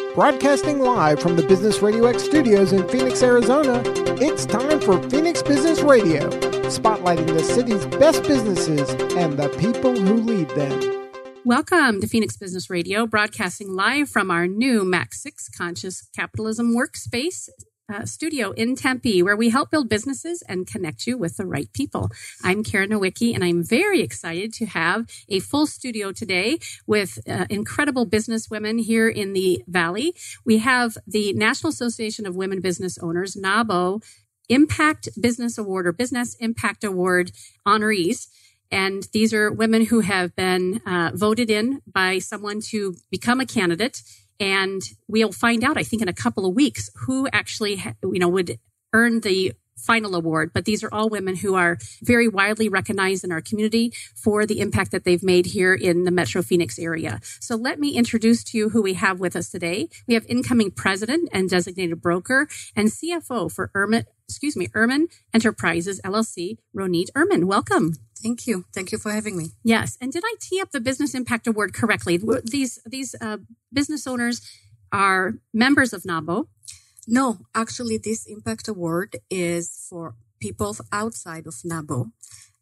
Broadcasting live from the Business Radio X studios in Phoenix, Arizona, it's time for Phoenix Business Radio, spotlighting the city's best businesses and the people who lead them. Welcome to Phoenix Business Radio, broadcasting live from our new Mac 6 Conscious Capitalism Workspace studio in Tempe, where we help build businesses and connect you with the right people. I'm Karen Nowicki, and I'm very excited to have a full studio today with incredible business women here in the Valley. We have the National Association of Women Business Owners, NAWBO, Impact Business Award or Business Impact Award honorees. And these are women who have been voted in by someone to become a candidate. And we'll find out, I think, in a couple of weeks who actually, would earn the final award. But these are all women who are very widely recognized in our community for the impact that they've made here in the Metro Phoenix area. So let me introduce to you who we have with us today. We have incoming president and designated broker and CFO for Ehrman Enterprises, LLC, Ronit Ehrman. Welcome. Thank you. Thank you for having me. Yes. And did I tee up the Business Impact Award correctly? These business owners are members of NAWBO. No, actually, this Impact Award is for people outside of NAWBO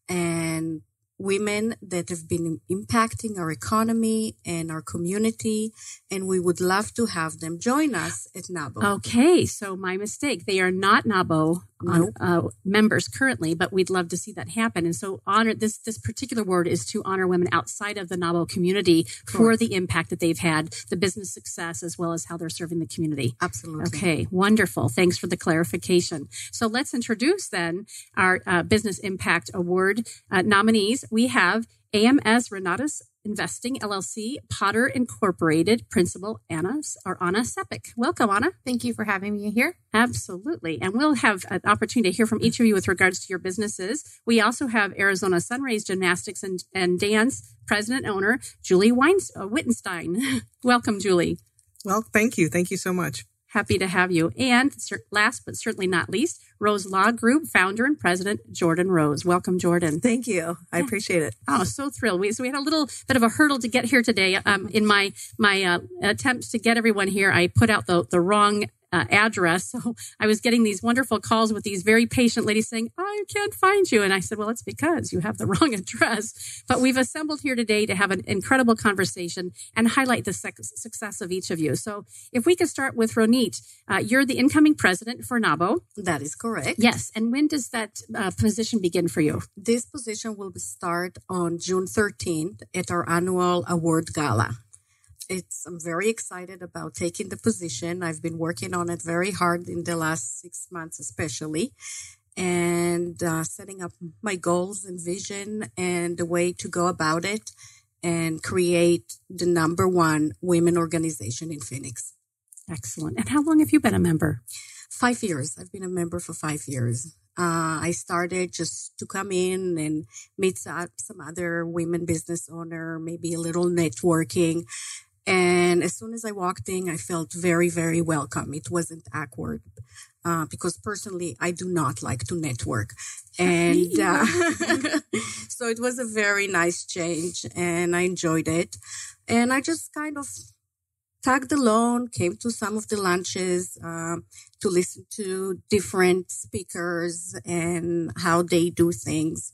and women that have been impacting our economy and our community, and we would love to have them join us at NAWBO. Okay, so my mistake. They are not NAWBO members currently, but we'd love to see that happen. And so this particular award is to honor women outside of the NAWBO community for the impact that they've had, the business success, as well as how they're serving the community. Absolutely. Okay, wonderful. Thanks for the clarification. So let's introduce then our Business Impact Award nominees. We have AMS Renatus Investing, LLC, Potter Incorporated, Principal Anna Sepik. Welcome, Anna. Thank you for having me here. Absolutely. And we'll have an opportunity to hear from each of you with regards to your businesses. We also have Arizona Sunrays Gymnastics and Dance President Owner, Julie Wittenstein. Welcome, Julie. Well, thank you. Thank you so much. Happy to have you. And last but certainly not least, Rose Law Group founder and president, Jordan Rose. Welcome, Jordan. Thank you. I appreciate it. Oh, so thrilled. So we had a little bit of a hurdle to get here today. In my attempt to get everyone here, I put out the wrong address. So I was getting these wonderful calls with these very patient ladies saying, I can't find you. And I said, well, it's because you have the wrong address. But we've assembled here today to have an incredible conversation and highlight the success of each of you. So if we could start with Ronit, you're the incoming president for NAWBO. That is correct. Yes. And when does that position begin for you? This position will start on June 13th at our annual award gala. I'm very excited about taking the position. I've been working on it very hard in the last 6 months, especially, and setting up my goals and vision and the way to go about it and create the #1 women organization in Phoenix. Excellent. And how long have you been a member? 5 years. I've been a member for 5 years. I started just to come in and meet some other women business owner, maybe a little networking. And as soon as I walked in, I felt very, very welcome. It wasn't awkward because personally, I do not like to network. And so it was a very nice change and I enjoyed it. And I just kind of tagged along, came to some of the lunches to listen to different speakers and how they do things.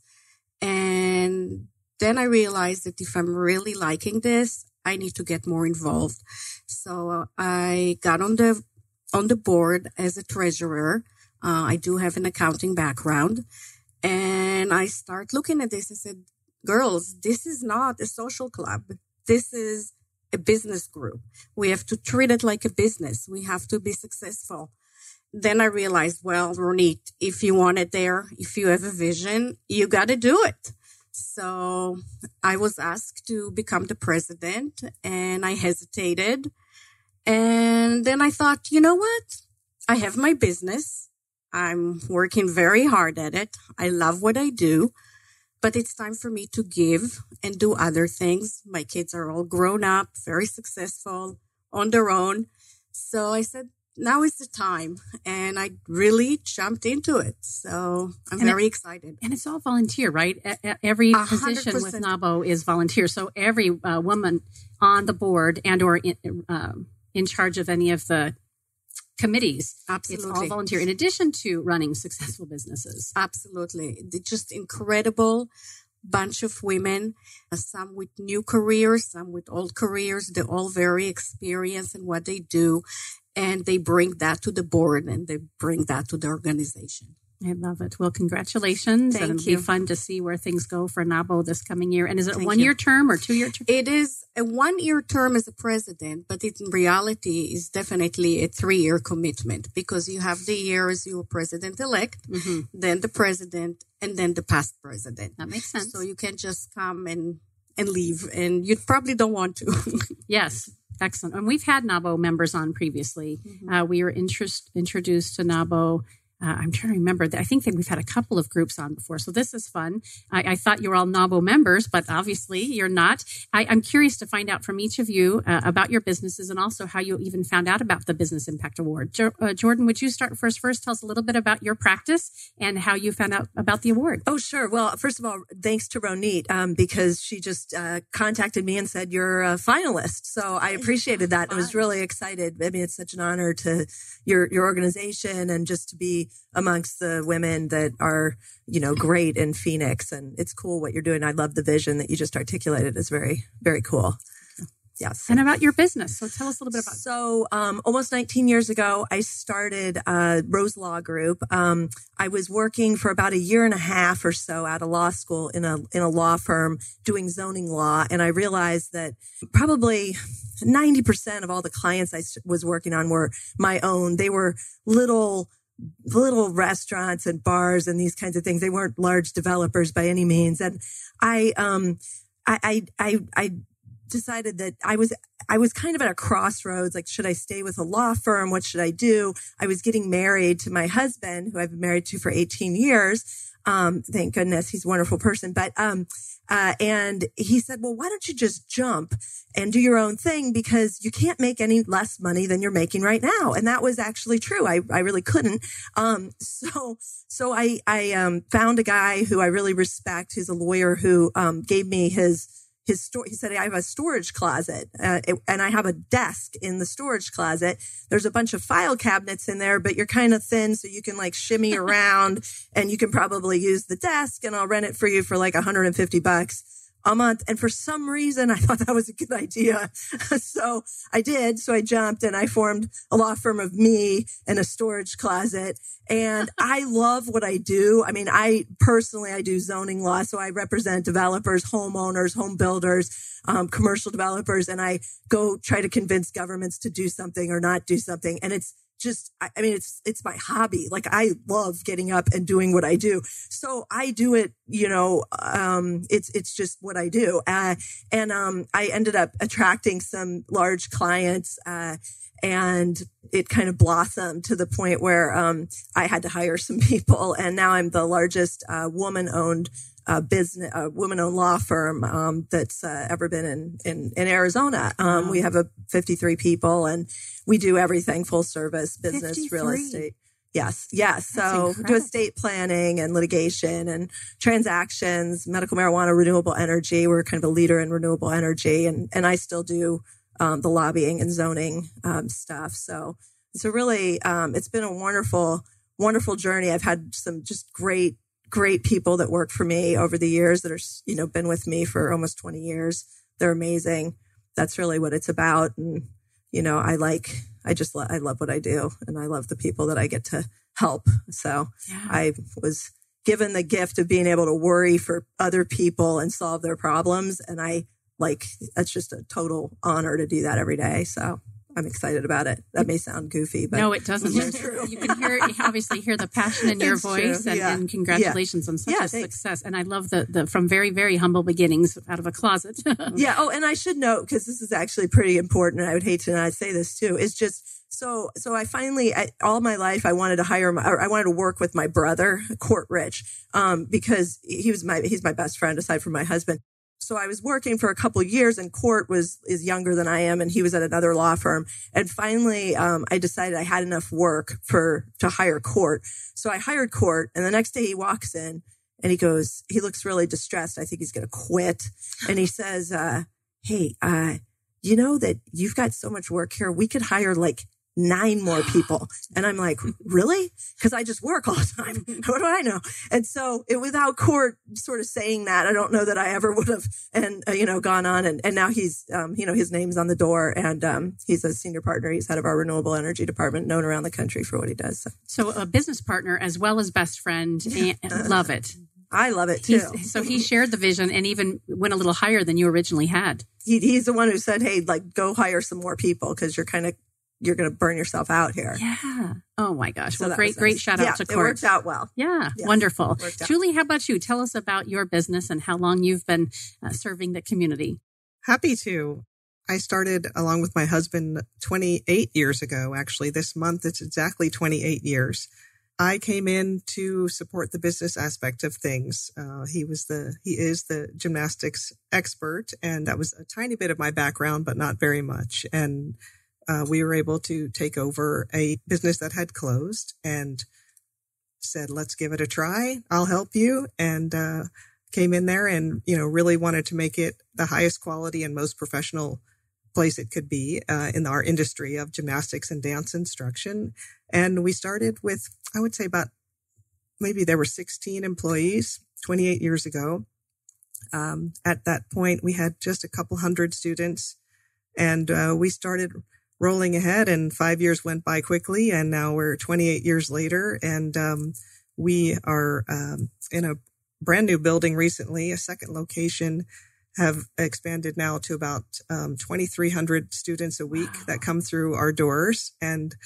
And then I realized that if I'm really liking this, I need to get more involved. So I got on the board as a treasurer. I do have an accounting background. And I start looking at this and said, girls, this is not a social club. This is a business group. We have to treat it like a business. We have to be successful. Then I realized, well, Ronit, if you want it there, if you have a vision, you got to do it. So I was asked to become the president and I hesitated. And then I thought, you know what? I have my business. I'm working very hard at it. I love what I do, but it's time for me to give and do other things. My kids are all grown up, very successful on their own. So I said, now is the time. And I really jumped into it. So I'm very excited. And it's all volunteer, right? Every 100%. Position with NAWBO is volunteer. So every woman on the board and or in charge of any of the committees. Absolutely. It's all volunteer in addition to running successful businesses. Absolutely. They're just incredible bunch of women, some with new careers, some with old careers. They're all very experienced in what they do. And they bring that to the board and they bring that to the organization. I love it. Well, congratulations. Thank and you. It'll be fun to see where things go for NABO this coming year. And is it a 1-year term or 2-year term? It is a 1-year term as a president, but it in reality is definitely a 3-year commitment because you have the years you were president-elect, then the president, and then the past president. That makes sense. So you can just come and leave, and you probably don't want to. Yes. Excellent. And we've had NABO members on previously. We were introduced to NABO. I'm trying to remember. I think that we've had a couple of groups on before. So this is fun. I thought you were all NABO members, but obviously you're not. I'm curious to find out from each of you about your businesses and also how you even found out about the Business Impact Award. Jordan, would you start first? Tell us a little bit about your practice and how you found out about the award. Oh, sure. Well, first of all, thanks to Ronit because she just contacted me and said, you're a finalist. So I appreciated that. I was really excited. I mean, it's such an honor to your organization and just to be amongst the women that are, great in Phoenix. And it's cool what you're doing. I love the vision that you just articulated. It's very, very cool. Yes. And about your business. So tell us a little bit about it. So, almost 19 years ago, I started Rose Law Group. I was working for about a year and a half or so out of law school in a law firm doing zoning law. And I realized that probably 90% of all the clients I was working on were my own. They were little restaurants and bars and these kinds of things. They weren't large developers by any means. And I decided that I was kind of at a crossroads. Like, should I stay with a law firm? What should I do? I was getting married to my husband, who I've been married to for 18 years. Thank goodness. He's a wonderful person. But, and he said, well, why don't you just jump and do your own thing? Because you can't make any less money than you're making right now. And that was actually true. I really couldn't. So I found a guy who I really respect, who's a lawyer, who, gave me his store. He said, I have a storage closet, and I have a desk in the storage closet. There's a bunch of file cabinets in there, but you're kind of thin, so you can like shimmy around and you can probably use the desk, and I'll rent it for you for like $150 a month. And for some reason, I thought that was a good idea. So I did. So I jumped and I formed a law firm of me and a storage closet. And I love what I do. I mean, I do zoning law. So I represent developers, homeowners, home builders, commercial developers. And I go try to convince governments to do something or not do something. And it's just, it's my hobby. Like, I love getting up and doing what I do. So I do it, it's just what I do. I ended up attracting some large clients, and it kind of blossomed to the point where, I had to hire some people. And now I'm the largest, woman-owned woman-owned law firm, that's, ever been in Arizona. We have 53 people, and we do everything full service, business, 53. Real estate. Yes. So do estate planning and litigation and transactions, medical marijuana, renewable energy. We're kind of a leader in renewable energy, and I still do, the lobbying and zoning, stuff. So really, it's been a wonderful journey. I've had some just great people that work for me over the years that are, been with me for almost 20 years. They're amazing. That's really what it's about. And, I love what I do, and I love the people that I get to help. So yeah. I was given the gift of being able to worry for other people and solve their problems. And that's just a total honor to do that every day. So I'm excited about it. That may sound goofy, but no, it doesn't. You can obviously hear the passion in your voice, and congratulations on such a success. And I love the from very, very humble beginnings out of a closet. Yeah. Oh, and I should note, because this is actually pretty important, and I would hate to not say this too, is just so I finally, all my life, I wanted to work with my brother, Court Rich, because he's my best friend aside from my husband. So I was working for a couple of years, and Court is younger than I am, and he was at another law firm. And finally, I decided I had enough work to hire Court. So I hired Court, and the next day he walks in and he looks really distressed. I think he's going to quit. And he says, hey, you know that you've got so much work here. We could hire like 9 more people. And I'm like, really? Because I just work all the time. What do I know? And so without Court sort of saying that, I don't know that I ever would have, and, gone on. And now he's, his name's on the door, and he's a senior partner. He's head of our renewable energy department, known around the country for what he does. So a business partner as well as best friend. And love it. I love it too. So he shared the vision and even went a little higher than you originally had. He's the one who said, hey, like, go hire some more people because you're going to burn yourself out here. Yeah. Oh my gosh. So well, great shout out to Court. It worked out well. Yeah. Wonderful. Julie, how about you? Tell us about your business and how long you've been serving the community. Happy to. I started along with my husband 28 years ago. Actually, this month, it's exactly 28 years. I came in to support the business aspect of things. He is the gymnastics expert, and that was a tiny bit of my background, but not very much. And we were able to take over a business that had closed and said, let's give it a try. I'll help you. And came in there and, really wanted to make it the highest quality and most professional place it could be in our industry of gymnastics and dance instruction. And we started with, I would say maybe there were 16 employees 28 years ago. At that point, we had just a couple hundred students, and we started rolling ahead, and 5 years went by quickly, and now we're 28 years later, and we are in a brand new building recently, a second location, have expanded now to about 2,300 students a week that come through our doors, and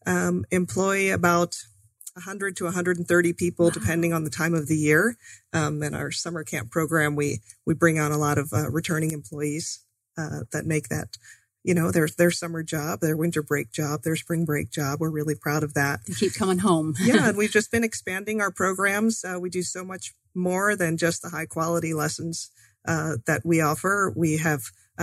employ about 100 to 130 people, depending on the time of the year. In our summer camp program, we bring on a lot of returning employees that make that, their summer job, their winter break job, their spring break job. We're really proud of that. They keep coming home. Yeah, and we've just been expanding our programs. We do so much more than just the high quality lessons that we offer. We have,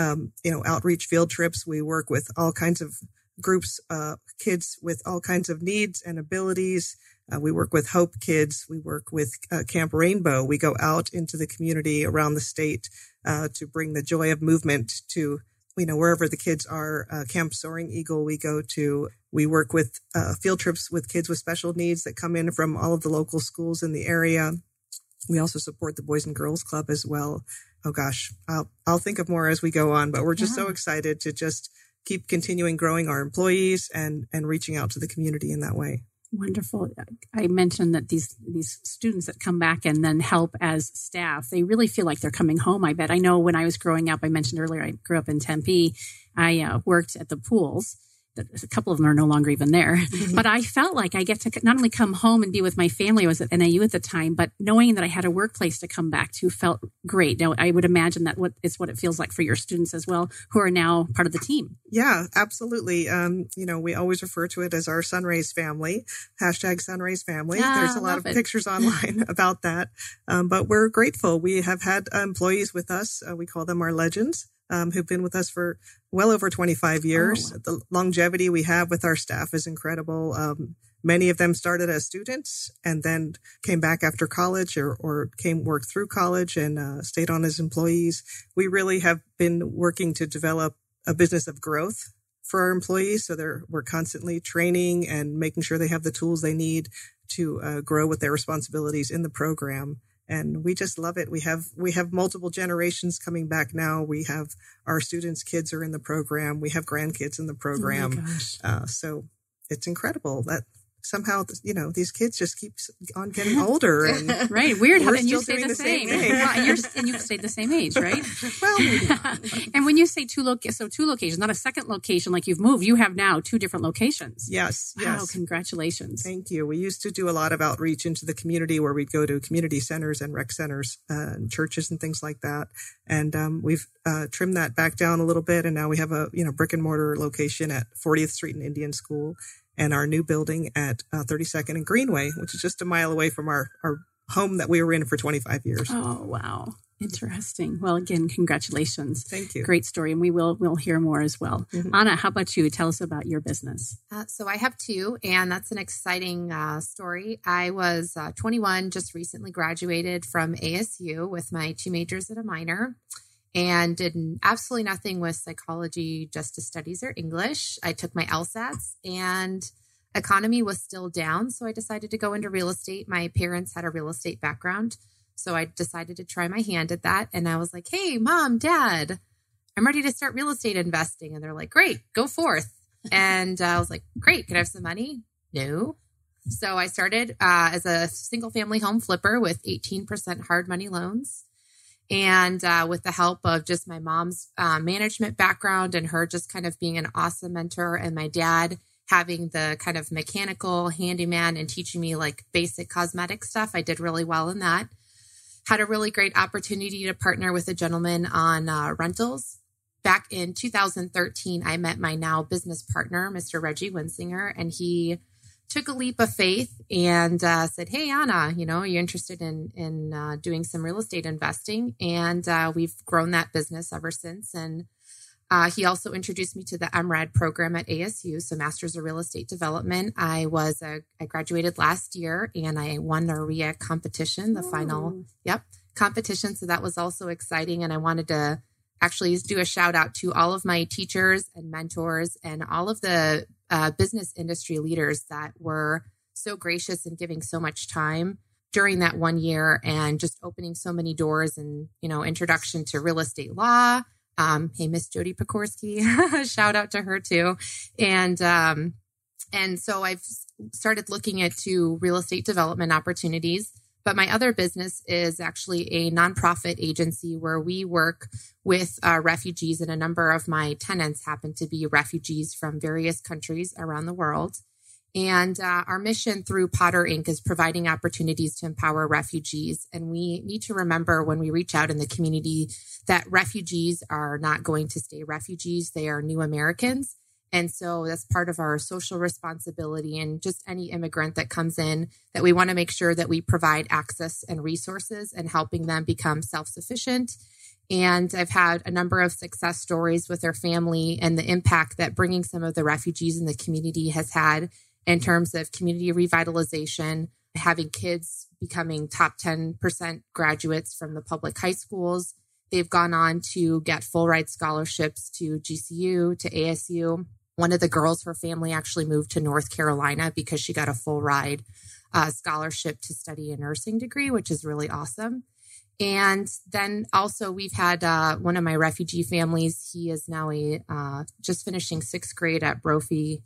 outreach field trips. We work with all kinds of groups, kids with all kinds of needs and abilities. We work with Hope Kids. We work with Camp Rainbow. We go out into the community around the state to bring the joy of movement to, wherever the kids are. Camp Soaring Eagle we go to. We work with field trips with kids with special needs that come in from all of the local schools in the area. We also support the Boys and Girls Club as well. Oh gosh, I'll think of more as we go on, but we're just so excited to just keep continuing growing our employees and reaching out to the community in that way. Wonderful. I mentioned that these students that come back and then help as staff, they really feel like they're coming home. I bet. I know when I was growing up, I mentioned earlier, I grew up in Tempe. I worked at the pools. A couple of them are no longer even there, but I felt like I get to not only come home and be with my family. I was at NAU at the time, but knowing that I had a workplace to come back to felt great. Now, I would imagine that it's what it feels like for your students as well, who are now part of the team. Yeah, absolutely. We always refer to it as our Sunrays family, #Sunrays family. There's a lot of pictures online about that. But we're grateful. We have had employees with us. We call them our legends. Who've been with us for well over 25 years. Oh, wow. The longevity we have with our staff is incredible. Many of them started as students and then came back after college or worked through college and stayed on as employees. We really have been working to develop a business of growth for our employees. So we're constantly training and making sure they have the tools they need to grow with their responsibilities in the program. And we just love it. We have multiple generations coming back now. We have our students' kids are in the program. We have grandkids in the program. Oh my gosh. So it's incredible that somehow, these kids just keep on getting older. And right. Weird. We're and you still stay doing the same. thing. And you've stayed the same age, right? Well, maybe not. And when you say two locations, not a second location like you've moved, you have now 2 different locations. Yes. Wow, yes. Congratulations. Thank you. We used to do a lot of outreach into the community where we'd go to community centers and rec centers and churches and things like that. And we've trimmed that back down a little bit. And now we have a brick and mortar location at 40th Street and Indian School, and our new building at 32nd and Greenway, which is just a mile away from our home that we were in for 25 years. Oh, wow. Interesting. Well, again, congratulations. Thank you. Great story. And we'll hear more as well. Mm-hmm. Anna, how about you? Tell us about your business. So I have 2, and that's an exciting story. I was 21, just recently graduated from ASU with my 2 majors and a minor. and did absolutely nothing with psychology, justice studies, or English. I took my LSATs, and economy was still down. So I decided to go into real estate. My parents had a real estate background. So I decided to try my hand at that. And I was like, hey, Mom, Dad, I'm ready to start real estate investing. And they're like, great, go forth. And I was like, great, can I have some money? No. So I started as a single family home flipper with 18% hard money loans. And with the help of just my mom's management background and her just kind of being an awesome mentor, and my dad having the kind of mechanical handyman and teaching me like basic cosmetic stuff, I did really well in that. Had a really great opportunity to partner with a gentleman on rentals. Back in 2013, I met my now business partner, Mr. Reggie Winsinger, and he took a leap of faith and said, hey, Anna, are you interested in doing some real estate investing? And we've grown that business ever since. And he also introduced me to the MRED program at ASU, so Masters of Real Estate Development. I graduated last year, and I won the REIA competition, the final competition. So that was also exciting. And I wanted to actually do a shout out to all of my teachers and mentors and all of the business industry leaders that were so gracious and giving so much time during that 1 year and just opening so many doors and, introduction to real estate law. Hey, Miss Jody Pekorsky, shout out to her too. And so I've started looking into real estate development opportunities. But my other business is actually a nonprofit agency where we work with refugees, and a number of my tenants happen to be refugees from various countries around the world. And our mission through Potter Inc. is providing opportunities to empower refugees. And we need to remember when we reach out in the community that refugees are not going to stay refugees. They are new Americans. And so that's part of our social responsibility, and just any immigrant that comes in, that we want to make sure that we provide access and resources and helping them become self-sufficient. And I've had a number of success stories with their family and the impact that bringing some of the refugees in the community has had in terms of community revitalization, having kids becoming top 10% graduates from the public high schools. They've gone on to get full ride scholarships to GCU, to ASU. One of the girls, her family actually moved to North Carolina because she got a full ride scholarship to study a nursing degree, which is really awesome. And then also we've had one of my refugee families. He is now just finishing 6th grade at Brophy's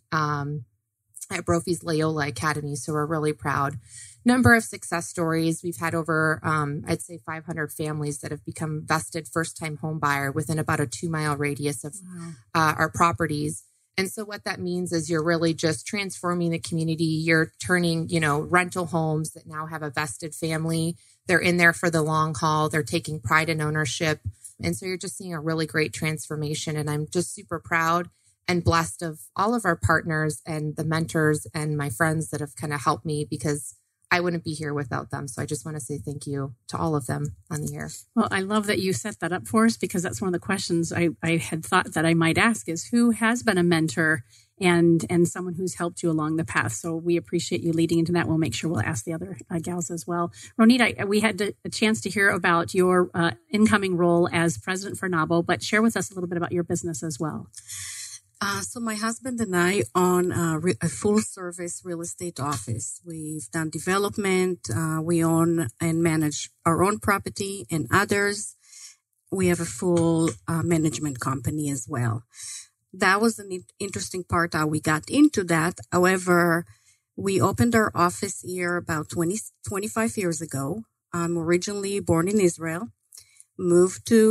Loyola Academy. So we're really proud. Number of success stories. We've had over, I'd say 500 families that have become vested first-time home buyer within about a 2-mile radius of our properties. And so what that means is you're really just transforming the community. You're turning, rental homes that now have a vested family. They're in there for the long haul. They're taking pride in ownership. And so you're just seeing a really great transformation. And I'm just super proud and blessed of all of our partners and the mentors and my friends that have kind of helped me, because I wouldn't be here without them. So I just want to say thank you to all of them on the air. Well, I love that you set that up for us, because that's one of the questions I had thought that I might ask is who has been a mentor and someone who's helped you along the path. So we appreciate you leading into that. We'll make sure we'll ask the other gals as well. Ronita, we had a chance to hear about your incoming role as president for NAWBO, but share with us a little bit about your business as well. So my husband and I own a full-service real estate office. We've done development. We own and manage our own property and others. We have a full management company as well. That was an interesting part how we got into that. However, we opened our office here about 25 years ago. I'm originally born in Israel. Moved to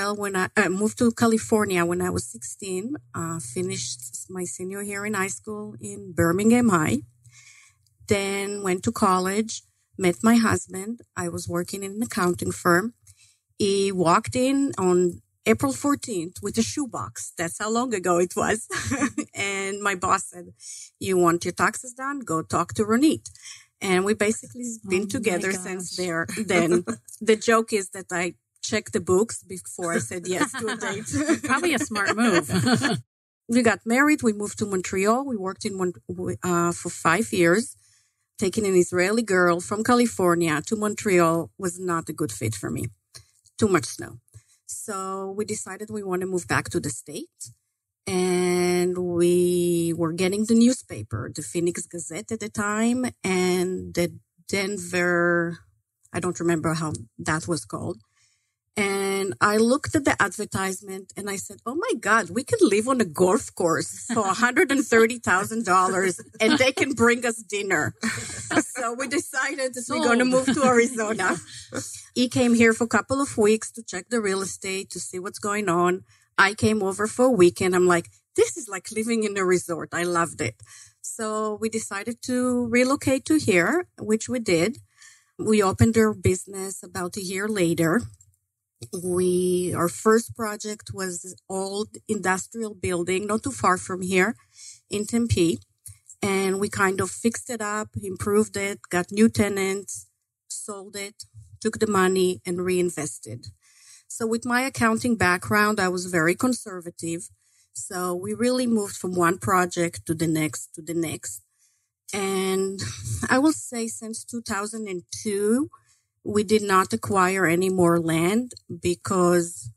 California when I was 16, finished my senior year in high school in Birmingham High. Then went to college, met my husband. I was working in an accounting firm. He walked in on April 14th with a shoebox. That's how long ago it was. And my boss said, you want your taxes done? Go talk to Ronit. And we basically been together since then. The joke is that I checked the books before I said yes to a date. Probably a smart move. We got married. We moved to Montreal. We worked for 5 years. Taking an Israeli girl from California to Montreal was not a good fit for me. Too much snow. So we decided we want to move back to the States. And we were getting the newspaper, the Phoenix Gazette at the time, and the Denver, I don't remember how that was called. And I looked at the advertisement and I said, oh my God, we could live on a golf course for $130,000 and they can bring us dinner. So we decided that we're going to move to Arizona. He came here for a couple of weeks to check the real estate, to see what's going on. I came over for a weekend. I'm like, this is like living in a resort. I loved it. So we decided to relocate to here, which we did. We opened our business about a year later. Our first project was an old industrial building, not too far from here in Tempe. And we kind of fixed it up, improved it, got new tenants, sold it, took the money and reinvested. So with my accounting background, I was very conservative. So we really moved from one project to the next to the next. And I will say since 2002, we did not acquire any more land because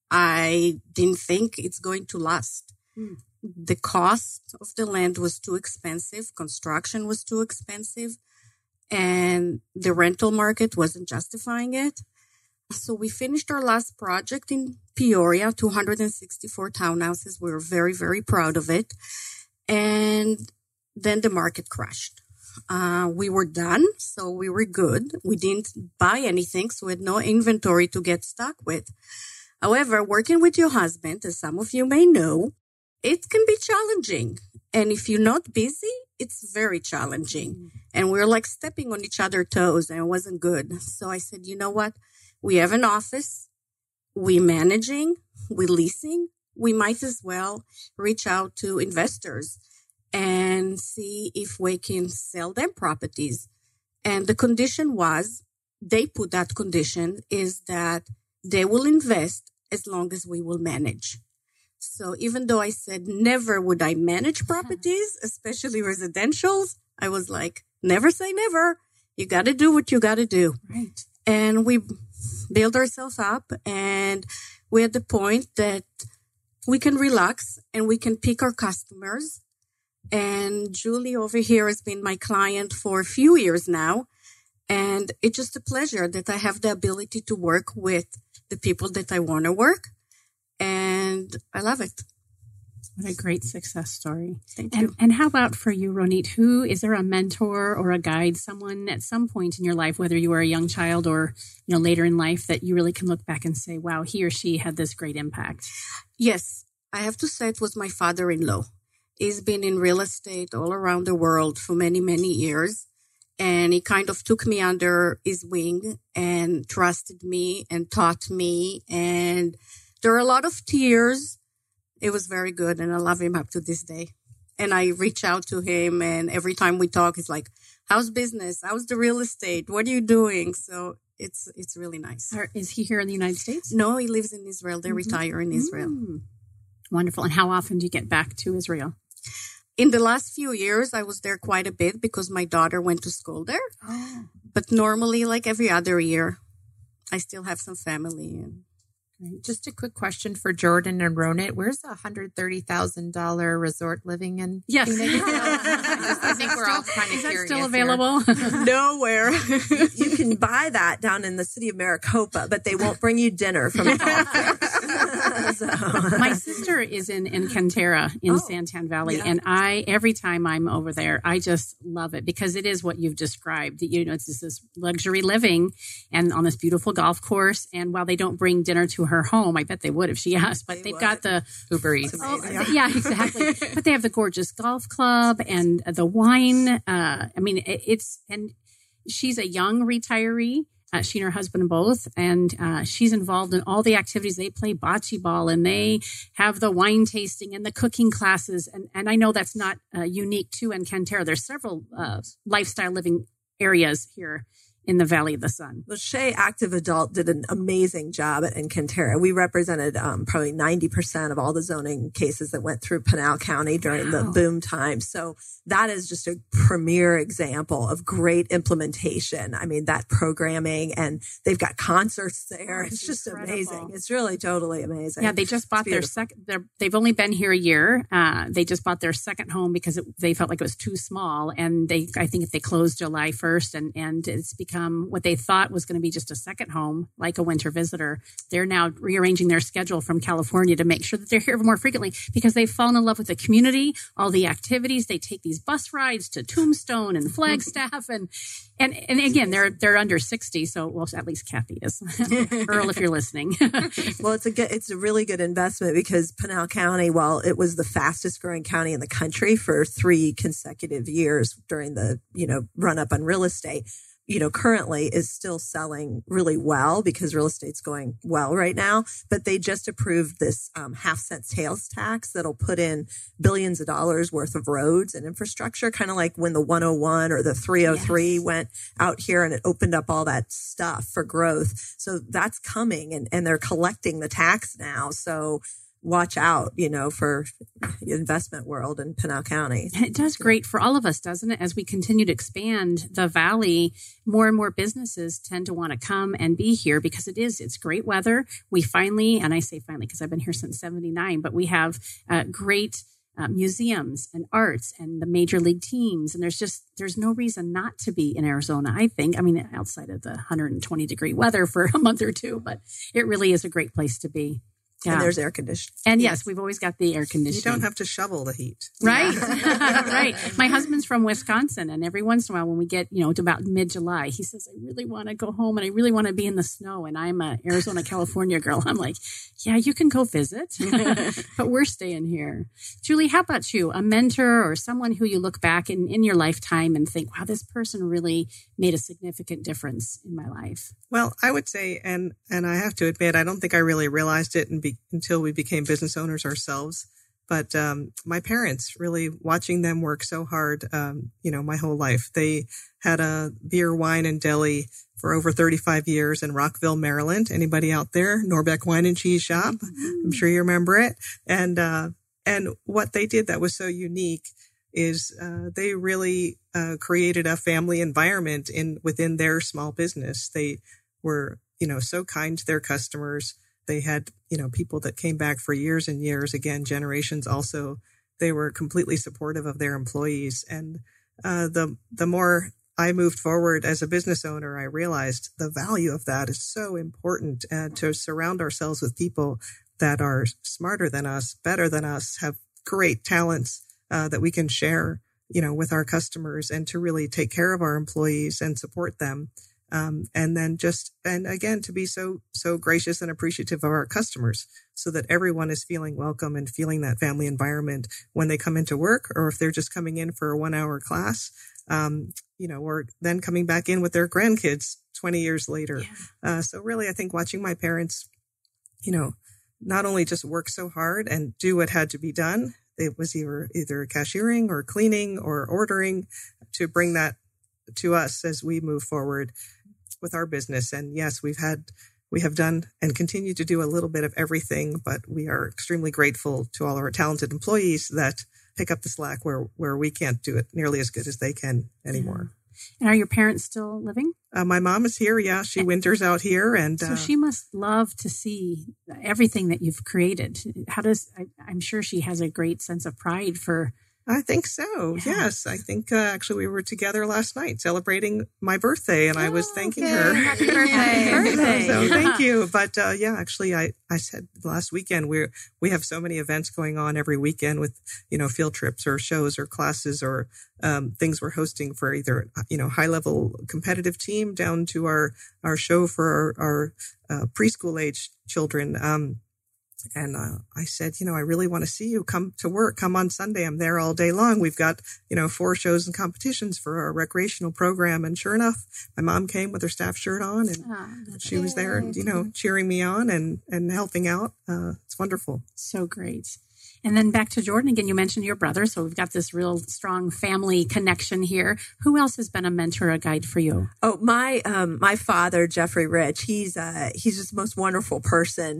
I didn't think it's going to last. The cost of the land was too expensive. Construction was too expensive. And the rental market wasn't justifying it. So we finished our last project in Peoria, 264 townhouses. We were very, very proud of it. And then the market crashed. We were done, so we were good. We didn't buy anything, so we had no inventory to get stuck with. However, working with your husband, as some of you may know, it can be challenging. And if you're not busy, it's very challenging. And we're like stepping on each other's toes, and it wasn't good. So I said, you know what? We have an office, we're managing, we're leasing. We might as well reach out to investors and see if we can sell them properties. And the condition was, they put that condition, is that they will invest as long as we will manage. So even though I said never would I manage properties, especially residentials, I was like, never say never. You got to do what you got to do. Right. And we build ourselves up, and we're at the point that we can relax and we can pick our customers. And Julie over here has been my client for a few years now. And it's just a pleasure that I have the ability to work with the people that I want to work. And I love it. What a great success story. Thank you. And how about for you, Ronit? Is there a mentor or a guide, someone at some point in your life, whether you were a young child or, later in life, that you really can look back and say, wow, he or she had this great impact? Yes, I have to say it was my father-in-law. He's been in real estate all around the world for many, many years. And he kind of took me under his wing and trusted me and taught me. And there are a lot of tears. It was very good, and I love him up to this day. And I reach out to him, and every time we talk, it's like, how's business? How's the real estate? What are you doing? So it's really nice. Is he here in the United States? No, he lives in Israel. They retire in Israel. Wonderful. And how often do you get back to Israel? In the last few years, I was there quite a bit because my daughter went to school there. Oh. But normally, like every other year, I still have some family. And just a quick question for Jordan and Ronit. Where's a $130,000 resort living in? Yes. I think we're all kind of curious. Is that still available? Nowhere. You can buy that down in the city of Maricopa, but they won't bring you dinner from the golf. My sister is in Cantera in Santan Valley. Yeah. And every time I'm over there, I just love it because it is what you've described. It's just this luxury living and on this beautiful golf course. And while they don't bring dinner to her home, I bet they would if she asked, but they've got the Uber Eats. Yeah, exactly. But they have the gorgeous golf club and the wine. And she's a young retiree. She and her husband both, and she's involved in all the activities. They play bocce ball, and they have the wine tasting and the cooking classes. And I know that's not unique to Encantera. There's several lifestyle living areas here in the Valley of the Sun. Well, Shea Active Adult did an amazing job at Encantera. We represented probably 90% of all the zoning cases that went through Pinal County during the boom time. So that is just a premier example of great implementation. I mean, that programming, and they've got concerts there. It's just incredible. Amazing. It's really totally amazing. Yeah, they just bought their second. They've only been here a year. They just bought their second home because they felt like it was too small, and I think they closed July 1st, and it's become what they thought was going to be just a second home, like a winter visitor. They're now rearranging their schedule from California to make sure that they're here more frequently because they've fallen in love with the community, all the activities. They take these bus rides to Tombstone and Flagstaff, and again, they're under 60, so well, at least Kathy is. Earl, if you're listening. Well, it's a really good investment because Pinal County, while it was the fastest growing county in the country for 3 consecutive years during the run up on real estate, currently is still selling really well because real estate's going well right now. But they just approved this half-cent sales tax that'll put in billions of dollars worth of roads and infrastructure, kind of like when the 101 or the 303 went out here and it opened up all that stuff for growth. So that's coming, and they're collecting the tax now. So watch out, for investment world in Pinal County. It does great for all of us, doesn't it? As we continue to expand the valley, more and more businesses tend to want to come and be here because it's great weather. We finally, and I say finally because I've been here since 79, but we have great museums and arts and the major league teams. And there's no reason not to be in Arizona, I think. I mean, outside of the 120 degree weather for a month or two, but it really is a great place to be. Yeah. And there's air conditioning. And yes, we've always got the air conditioning. You don't have to shovel the heat. Right. Right. My husband's from Wisconsin, and every once in a while when we get, to about mid-July, he says, I really want to go home and I really want to be in the snow. And I'm a Arizona, California girl. I'm like, yeah, you can go visit, but we're staying here. Julie, how about you? A mentor or someone who you look back in your lifetime and think, wow, this person really made a significant difference in my life. Well, I would say, and I have to admit, I don't think I really realized it until we became business owners ourselves. But my parents, really watching them work so hard, my whole life. They had a beer, wine, and deli for over 35 years in Rockville, Maryland. Anybody out there? Norbeck Wine and Cheese Shop. I'm sure you remember it. And what they did that was so unique is they really created a family environment within their small business. They were, so kind to their customers. They had, people that came back for years and years, again, generations also. They were completely supportive of their employees. And the more I moved forward as a business owner, I realized the value of that is so important, to surround ourselves with people that are smarter than us, better than us, have great talents that we can share, with our customers, and to really take care of our employees and support them. And then and again, to be so gracious and appreciative of our customers so that everyone is feeling welcome and feeling that family environment when they come into work, or if they're just coming in for a 1-hour class, or then coming back in with their grandkids 20 years later. Yeah. So really, I think watching my parents, not only just work so hard and do what had to be done, it was either cashiering or cleaning or ordering, to bring that to us as we move forward with our business. And yes, we have done and continue to do a little bit of everything, but we are extremely grateful to all our talented employees that pick up the slack where we can't do it nearly as good as they can anymore. And are your parents still living? My mom is here. Yeah, she winters out here, and so she must love to see everything that you've created. I'm sure she has a great sense of pride for. I think so. Yeah. Yes. I think actually we were together last night celebrating my birthday, and I was thanking her. Happy birthday. So thank you. But actually I said last weekend, we have so many events going on every weekend with, field trips or shows or classes or things we're hosting for either, high level competitive team down to our show for our preschool age children. And I said, I really want to see you come to work. Come on Sunday. I'm there all day long. We've got, 4 shows and competitions for our recreational program. And sure enough, my mom came with her staff shirt on, and she was there, cheering me on and helping out. It's wonderful. So great. And then back to Jordan again, you mentioned your brother. So we've got this real strong family connection here. Who else has been a mentor, a guide for you? Oh, my father, Jeffrey Rich, he's just the most wonderful person.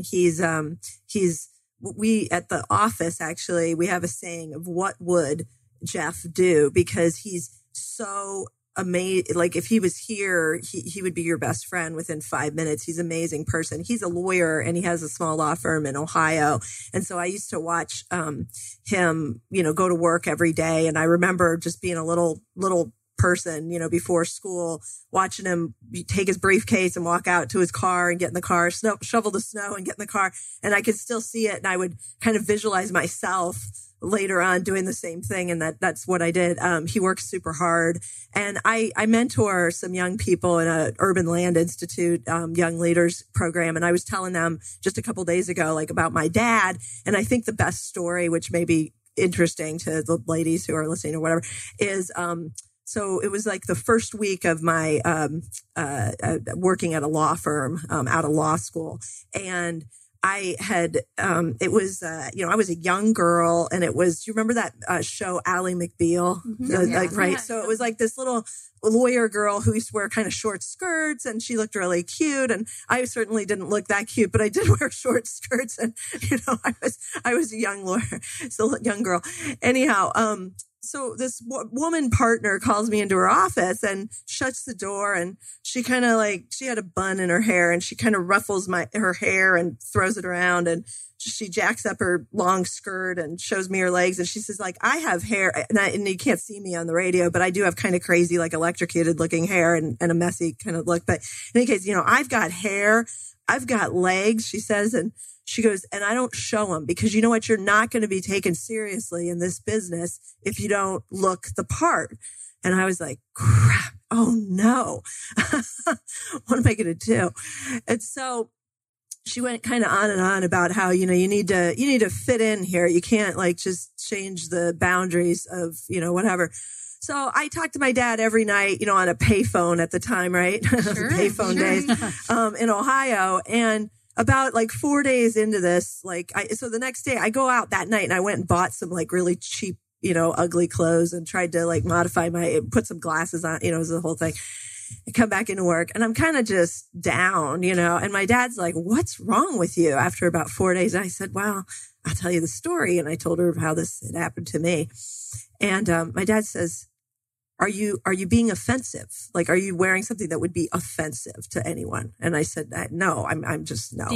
We at the office, actually, we have a saying of what would Jeff do, because he's so amazing. Like if he was here, he would be your best friend within 5 minutes. He's an amazing person. He's a lawyer and he has a small law firm in Ohio. And so I used to watch him, go to work every day. And I remember just being a little person, before school, watching him take his briefcase and walk out to his car and get in the car, shovel the snow and get in the car. And I could still see it. And I would kind of visualize myself later on doing the same thing. And that's what I did. He works super hard. And I mentor some young people in a Urban Land Institute, young leaders program. And I was telling them just a couple days ago, like about my dad. And I think the best story, which may be interesting to the ladies who are listening or whatever, is, so it was like the first week of my working at a law firm out of law school. And I had, I was a young girl, and it was, do you remember that show, Ally McBeal? Mm-hmm. Right. So it was like this little lawyer girl who used to wear kind of short skirts, and she looked really cute. And I certainly didn't look that cute, but I did wear short skirts. And, I was a young lawyer, still a young girl. Anyhow, so this woman partner calls me into her office and shuts the door, and she kind of she had a bun in her hair, and she kind of ruffles her hair and throws it around, and she jacks up her long skirt and shows me her legs. And she says, I have hair, and you can't see me on the radio, but I do have kind of crazy, electrocuted looking hair and a messy kind of look. But in any case, I've got hair, I've got legs, she says, and she goes, and I don't show them, because you know what? You're not going to be taken seriously in this business if you don't look the part. And I was like, crap. Oh no. What am I going to do? And so she went kind of on and on about how, you need to fit in here. You can't just change the boundaries of, whatever. So I talked to my dad every night, on a payphone at the time, right? Sure, payphone days, in Ohio. And about 4 days into this, so the next day I go out that night and I went and bought some really cheap, ugly clothes and tried to modify put some glasses on, it was the whole thing. I come back into work and I'm kind of just down, and my dad's like, what's wrong with you after about 4 days? And I said, well, I'll tell you the story. And I told her how this had happened to me. And my dad says, are you being offensive? Are you wearing something that would be offensive to anyone? And I said, no, I'm just not,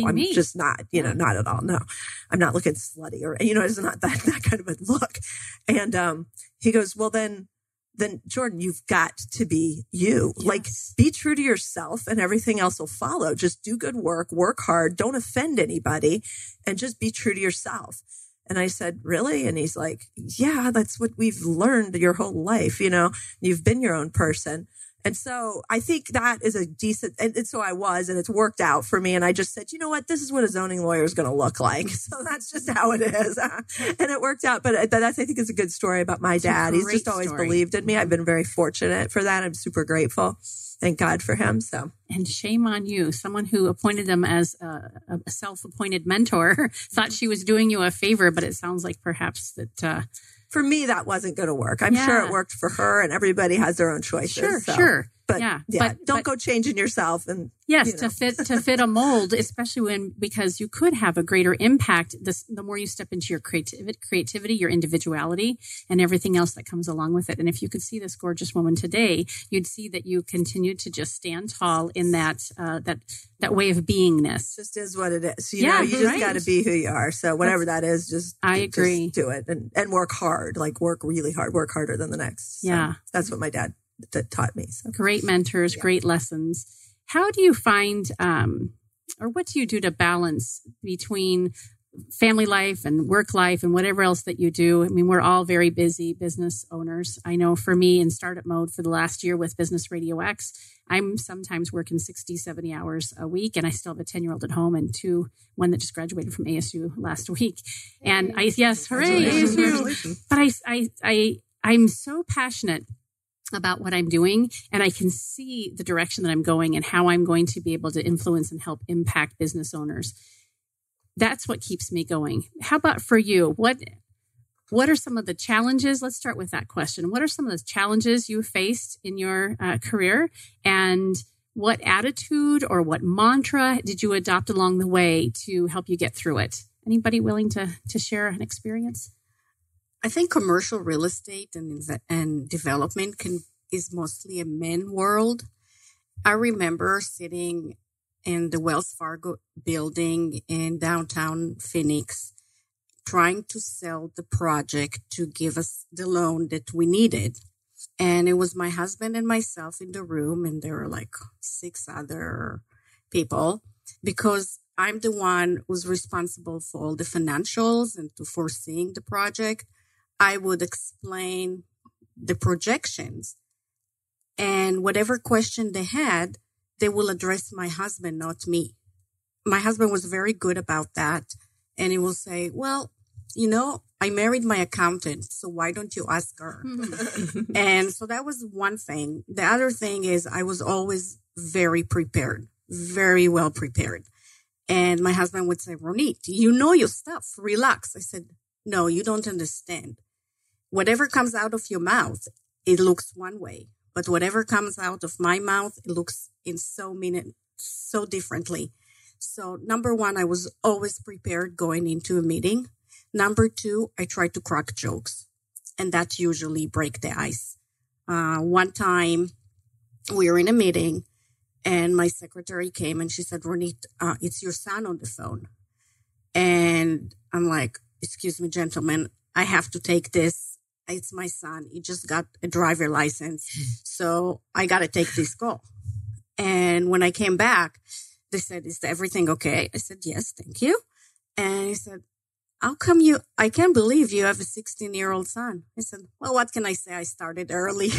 not at all. No, I'm not looking slutty or, it's not that kind of a look. And, he goes, well, then Jordan, you've got to be you. Yes. Be true to yourself and everything else will follow. Just do good work hard, don't offend anybody, and just be true to yourself. And I said, really? And he's like, yeah, that's what we've learned your whole life. You've been your own person. And so I think that is a decent, and so I was, and it's worked out for me. And I just said, you know what? This is what a zoning lawyer is going to look like. So that's just how it is. And it worked out. But that's, I think, is a good story about my dad. He's just always believed in me. I've been very fortunate for that. I'm super grateful. Thank God for him. So, and shame on you. Someone who appointed him as a self-appointed mentor thought she was doing you a favor, but it sounds like perhaps that, for me, that wasn't going to work. I'm sure it worked for her, and everybody has their own choices. Sure. But don't go changing yourself. And yes, to fit a mold, especially because you could have a greater impact the more you step into your creativity, your individuality, and everything else that comes along with it. And if you could see this gorgeous woman today, you'd see that you continue to just stand tall in that way of beingness. It just is what it is. You just got to be who you are. So whatever that is, I agree. Just do it and work hard. Work really hard. Work harder than the next. So that's what my dad taught me. So. Great mentors, great lessons. How do you find, or what do you do to balance between family life and work life and whatever else that you do? I mean, we're all very busy business owners. I know for me in startup mode for the last year with Business Radio X, I'm sometimes working 60, 70 hours a week, and I still have a 10-year-old at home and one that just graduated from ASU last week. And hooray, ASU. But I'm so passionate about what I'm doing, and I can see the direction that I'm going and how I'm going to be able to influence and help impact business owners. that's what keeps me going. How about for you? What are some of the challenges? Let's start with that question. What are some of the challenges you faced in your career, and what attitude or what mantra did you adopt along the way to help you get through it? Anybody willing to share an experience? I think commercial real estate and development is mostly a men world. I remember sitting in the Wells Fargo building in downtown Phoenix, trying to sell the project to give us the loan that we needed. And it was my husband and myself in the room, and there were like 6 other people, because I'm the one who's responsible for all the financials and to foreseeing the project. I would explain the projections, and whatever question they had, they will address my husband, not me. My husband was very good about that. And he will say, well, I married my accountant, so why don't you ask her? And so that was one thing. The other thing is I was always very prepared, very well prepared. And my husband would say, Ronit, you know your stuff. Relax. I said, no, you don't understand. Whatever comes out of your mouth, it looks one way. But whatever comes out of my mouth, it looks so differently. So number one, I was always prepared going into a meeting. Number two, I try to crack jokes, and that usually break the ice. One time we were in a meeting, and my secretary came and she said, Ronit, it's your son on the phone. And I'm like, excuse me, gentlemen, I have to take this. It's my son. He just got a driver license. So I got to take this call. And when I came back, they said, is everything okay? I said, yes, thank you. And he said, how come I can't believe you have a 16-year-old son. I said, well, what can I say? I started early.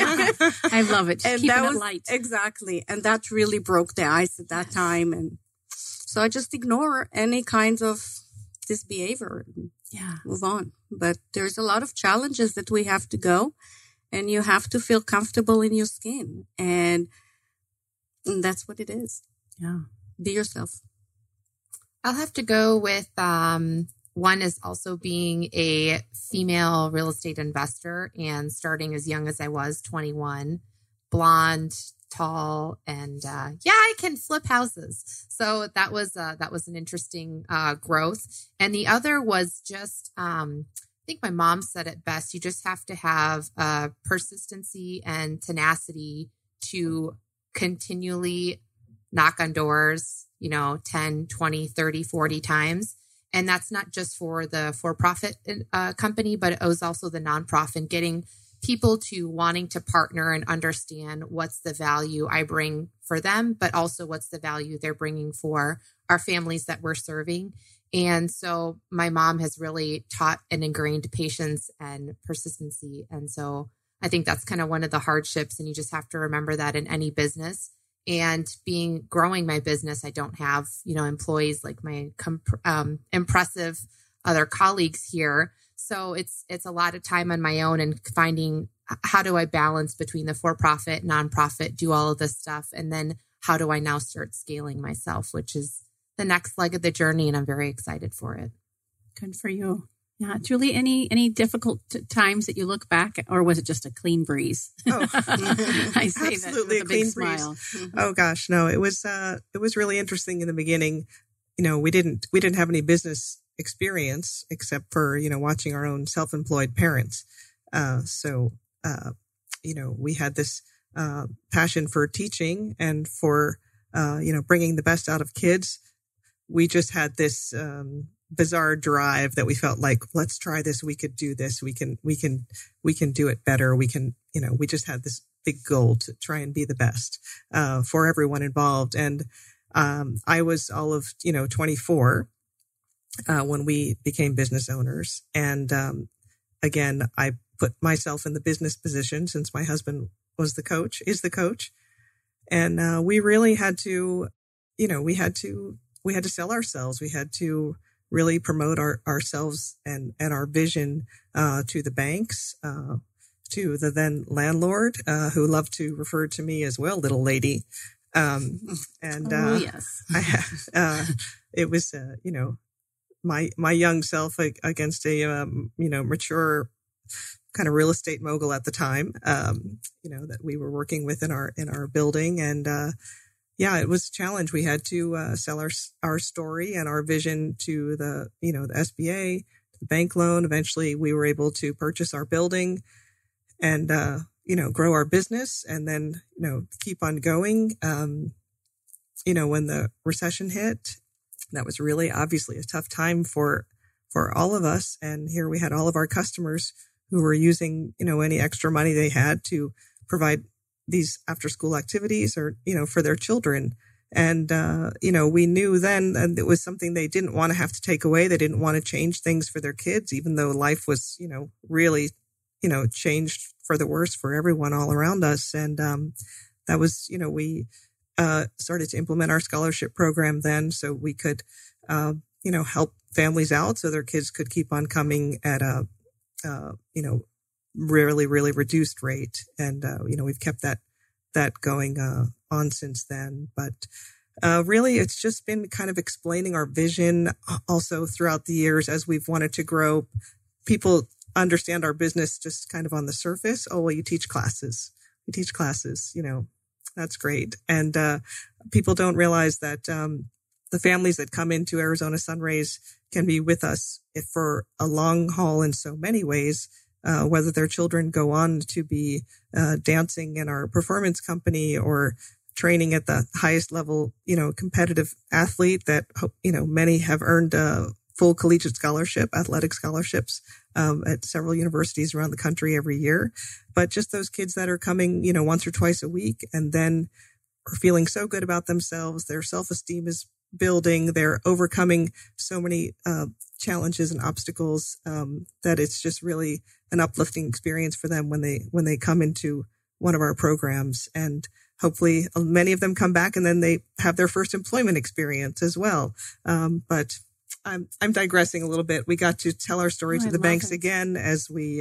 I love it. Just keeping it light. Exactly. And that really broke the ice at that time. And so I just ignore any kinds of this behavior and move on. But there's a lot of challenges that we have to go, and you have to feel comfortable in your skin. And that's what it is. Yeah. Be yourself. I'll have to go with, one is also being a female real estate investor and starting as young as I was, 21, blonde, tall, and I can flip houses. So that was an interesting growth. And the other was just, I think my mom said it best. You just have to have persistency and tenacity to continually knock on doors, 10, 20, 30, 40 times. And that's not just for the for-profit company, but it was also the nonprofit, getting people to wanting to partner and understand what's the value I bring for them, but also what's the value they're bringing for our families that we're serving. And so my mom has really taught and ingrained patience and persistency. And so I think that's kind of one of the hardships. And you just have to remember that in any business. And growing my business, I don't have, employees like my impressive other colleagues here. So it's a lot of time on my own and finding how do I balance between the for-profit, nonprofit, do all of this stuff. And then how do I now start scaling myself, which is the next leg of the journey. And I'm very excited for it. Good for you. Yeah. Julie, any difficult times that you look back, or was it just a clean breeze? Oh, I say absolutely that with a big smile. Oh gosh, no, it was really interesting in the beginning. We didn't have any business experience except for, watching our own self-employed parents. So we had this passion for teaching and for, bringing the best out of kids. We just had this bizarre drive that we felt like, let's try this. We could do this. We can do it better. We can, we just had this big goal to try and be the best, for everyone involved. And, I was all of, 24, when we became business owners. And, again, I put myself in the business position since my husband is the coach. And, we really had to, we had to sell ourselves. We had to really promote ourselves and our vision to the banks, to the then landlord, who loved to refer to me as well, little lady. Yes. It was, my young self against a, mature kind of real estate mogul at the time, that we were working with in our building. And, it was a challenge. We had to sell our story and our vision to the SBA, the bank loan. Eventually we were able to purchase our building and, grow our business and then, keep on going. When the recession hit, that was really obviously a tough time for all of us. And here we had all of our customers who were using, any extra money they had to provide these after school activities or, for their children. And, we knew then that it was something they didn't want to have to take away. They didn't want to change things for their kids, even though life was, really, changed for the worse for everyone all around us. And, that was, we, started to implement our scholarship program then so we could, help families out so their kids could keep on coming at a, really, really reduced rate. And, we've kept that going, on since then. But, really, it's just been kind of explaining our vision also throughout the years as we've wanted to grow. People understand our business just kind of on the surface. Oh, well, you teach classes. That's great. And, people don't realize that, the families that come into Arizona Sunrays can be with us for a long haul in so many ways, whether their children go on to be, dancing in our performance company or training at the highest level, competitive athlete that, many have earned a full collegiate scholarship, athletic scholarships, at several universities around the country every year. But just those kids that are coming, once or twice a week and then are feeling so good about themselves, their self-esteem is building, they're overcoming so many, challenges and obstacles, that it's just really an uplifting experience for them when they come into one of our programs. And hopefully many of them come back and then they have their first employment experience as well. But I'm digressing a little bit. We got to tell our story to the banks again as we,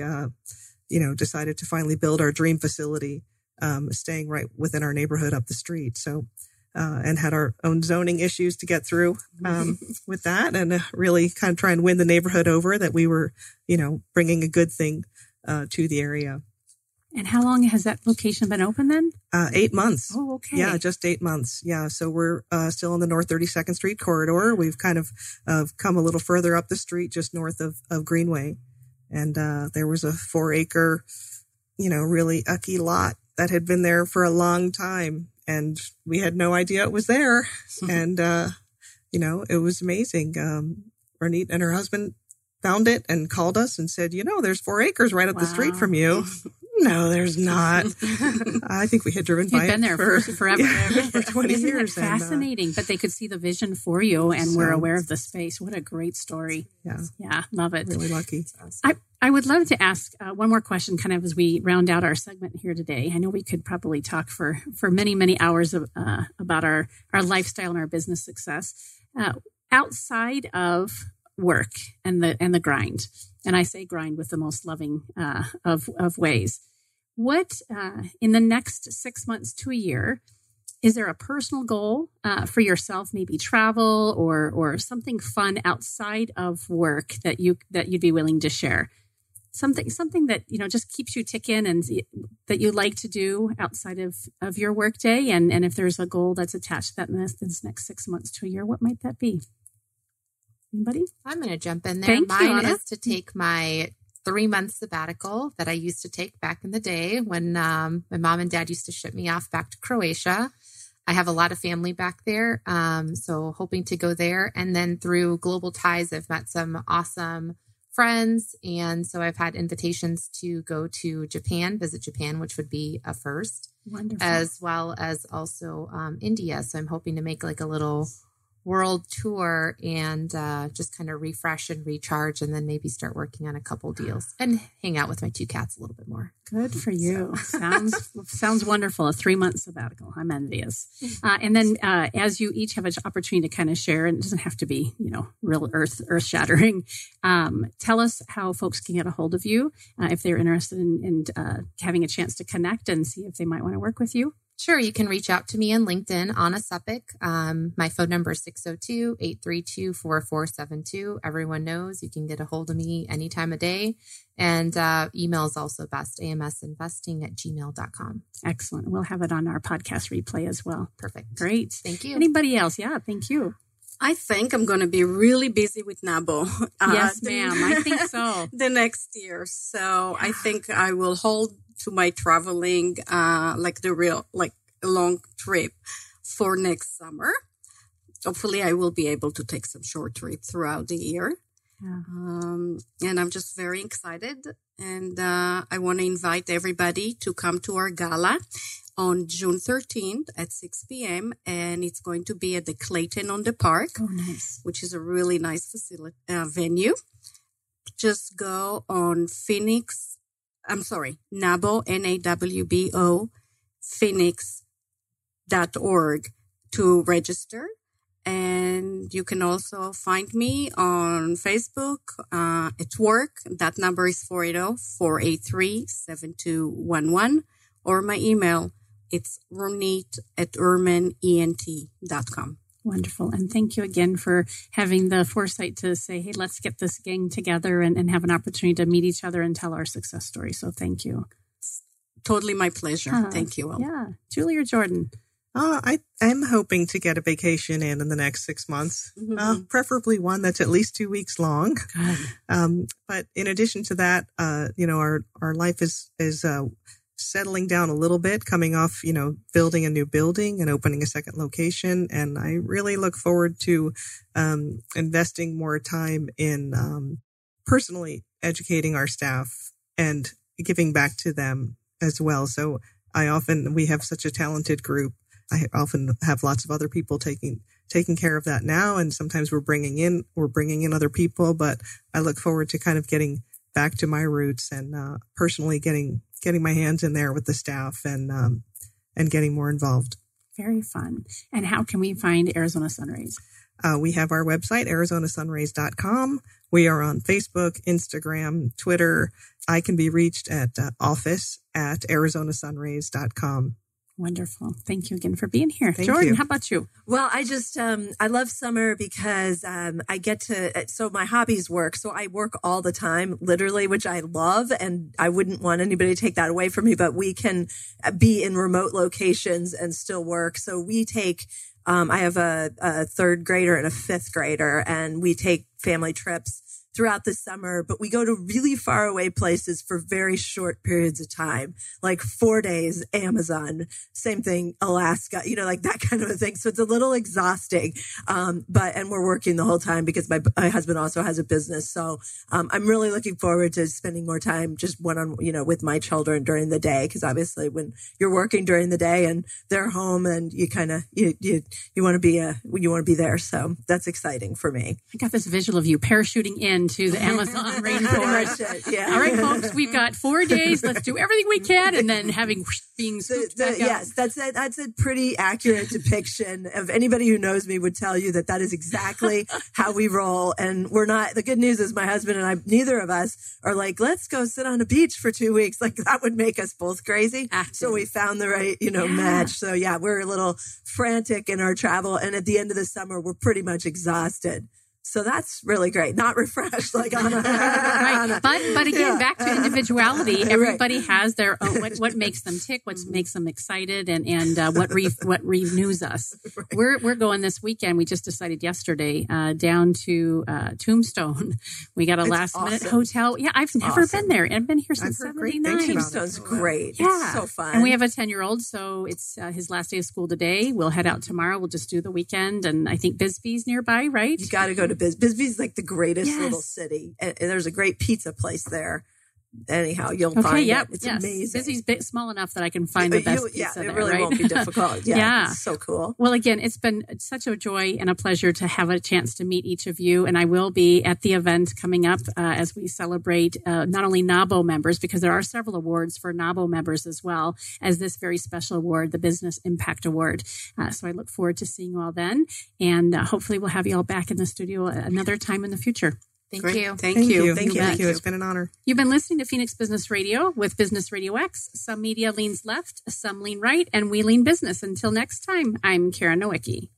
decided to finally build our dream facility, staying right within our neighborhood up the street. So, and had our own zoning issues to get through, with that and really kind of try and win the neighborhood over that we were, bringing a good thing, to the area. And how long has that location been open then? 8 months. Oh, okay. Yeah, just 8 months. Yeah. So we're still in the North 32nd Street corridor. We've kind of come a little further up the street, just north of Greenway. And there was a 4-acre, really ucky lot that had been there for a long time. And we had no idea it was there. And, it was amazing. Ronit and her husband found it and called us and said, there's 4 acres right up the street from you. No, there's not. I think we had driven by it. You've been there for forever. Yeah, for 20 Isn't years. It fascinating, but they could see the vision for you and were aware of the space. What a great story. Yeah, love it. Really lucky. I would love to ask one more question kind of as we round out our segment here today. I know we could probably talk for many, many hours about our lifestyle and our business success. Outside of work and the grind, and I say grind with the most loving of ways. What in the next 6 months to a year, is there a personal goal for yourself? Maybe travel or something fun outside of work that you'd be willing to share. Something that just keeps you ticking and that you like to do outside of your work day. And if there's a goal that's attached to that in this next 6 months to a year, what might that be? Anybody? I'm going to jump in there. Thank you, Mine Anna. is to take my 3-month sabbatical that I used to take back in the day when my mom and dad used to ship me off back to Croatia. I have a lot of family back there, so hoping to go there. And then through Global Ties, I've met some awesome friends. And so I've had invitations to go to Japan, visit Japan, which would be a first. Wonderful. As well as also India. So I'm hoping to make like a little world tour and just kind of refresh and recharge and then maybe start working on a couple deals and hang out with my 2 cats a little bit more. Good for you. Sounds wonderful. A 3-month sabbatical. I'm envious. And then as you each have an opportunity to kind of share, and it doesn't have to be, real earth shattering. Tell us how folks can get a hold of you if they're interested in having a chance to connect and see if they might want to work with you. Sure. You can reach out to me on LinkedIn, Anna Sepik. My phone number is 602-832-4472. Everyone knows you can get a hold of me any time of day. And email is also best, amsinvesting@gmail.com. Excellent. We'll have it on our podcast replay as well. Perfect. Great. Thank you. Anybody else? Yeah, thank you. I think I'm going to be really busy with NABO. Yes, ma'am. I think so. The next year. So I think I will hold to my traveling, like a long trip for next summer. Hopefully I will be able to take some short trips throughout the year. Yeah. And I'm just very excited. And I want to invite everybody to come to our gala on June 13th at 6 p.m. And it's going to be at the Clayton on the Park, Oh, nice. which is a really nice venue. Just go on NABO, NAWBO, Phoenix.org to register. And you can also find me on Facebook at work. That number is 480-483-7211. Or my email, it's ronit@urmanent.com. Wonderful. And thank you again for having the foresight to say, hey, let's get this gang together and have an opportunity to meet each other and tell our success story. So thank you. Totally my pleasure. Thank you all. Yeah. Julie or Jordan? I am hoping to get a vacation in the next 6 months, preferably one that's at least 2 weeks long. But in addition to that, our life is settling down a little bit, coming off, building a new building and opening a second location. And I really look forward to investing more time in personally educating our staff and giving back to them as well. So we have such a talented group. I often have lots of other people taking care of that now. And sometimes we're bringing in other people, but I look forward to kind of getting back to my roots and personally getting my hands in there with the staff and getting more involved. Very fun. And how can we find Arizona Sunrays? We have our website, arizonasunrays.com. We are on Facebook, Instagram, Twitter. I can be reached at office@arizonasunrays.com. Wonderful. Thank you again for being here. Thank Jordan, you. how about you? Well, I just, I love summer because I get to, so my hobbies work. So I work all the time, literally, which I love. And I wouldn't want anybody to take that away from me, but we can be in remote locations and still work. So we take, I have a third grader and a fifth grader, and we take family trips throughout the summer, but we go to really far away places for very short periods of time, like 4 days, Amazon, same thing, Alaska, like that kind of a thing. So it's a little exhausting. And we're working the whole time because my husband also has a business. So, I'm really looking forward to spending more time just with my children during the day. Cause obviously when you're working during the day and they're home and you kind of, you want to be there. So that's exciting for me. I got this visual of you parachuting into the Amazon rainforest. Yeah. All right, folks, we've got 4 days. Let's do everything we can. And then being scooped back up. Yes, that's a pretty accurate depiction of anybody who knows me would tell you that is exactly how we roll. And the good news is my husband and I, neither of us are like, let's go sit on a beach for 2 weeks. Like that would make us both crazy. So we found the right, match. So yeah, we're a little frantic in our travel. And at the end of the summer, we're pretty much exhausted. So that's really great. Not refreshed like Anna. Right. But again, back to individuality. Everybody has their own, what makes them tick, what makes them excited, and what renews us. Right. We're going this weekend. We just decided yesterday down to Tombstone. We got a last minute hotel. Yeah, I've never been there. I've been here since 79. Tombstone's great. Yeah. It's so fun. And we have a 10-year-old, so it's his last day of school today. We'll head out tomorrow. We'll just do the weekend, and I think Bisbee's nearby, right? You got to go to Bisbee's like the greatest little city. And there's a great pizza place there. Anyhow, you'll find it. It's amazing. Bisbee's small enough that I can find the best pizza there. It really won't be difficult. Yeah. It's so cool. Well, again, it's been such a joy and a pleasure to have a chance to meet each of you. And I will be at the event coming up as we celebrate not only NABO members, because there are several awards for NABO members as well as this very special award, the Business Impact Award. So I look forward to seeing you all then. And hopefully we'll have you all back in the studio another time in the future. Thank Great. you. Thank you. Thank you. It's been an honor. You've been listening to Phoenix Business Radio with Business Radio X. Some media leans left, some lean right, and we lean business. Until next time, I'm Karen Nowicki.